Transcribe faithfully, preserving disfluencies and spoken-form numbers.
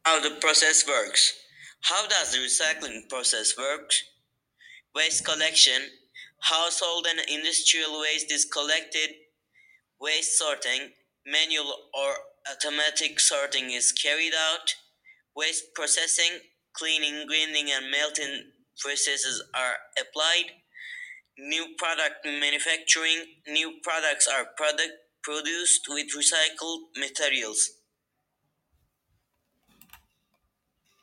How the process works. How does the recycling process work? Waste collection. Household and industrial waste is collected. Waste sorting. Manual or automatic sorting is carried out. Waste processing. Cleaning, grinding, and melting processes are applied. New product manufacturing. New products are product produced with recycled materials.